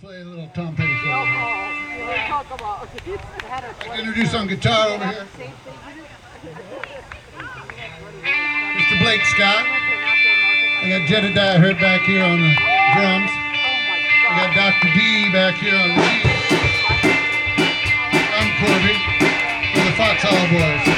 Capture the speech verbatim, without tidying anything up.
play a little Tom Petty for you. Talk about. I'd like to introduce on guitar over here, Mister Blake Scott. I got Jedediah Hurt back here on the drums. I got Doctor D back here on the keys. I'm Corby. We're the Foxhall Boys.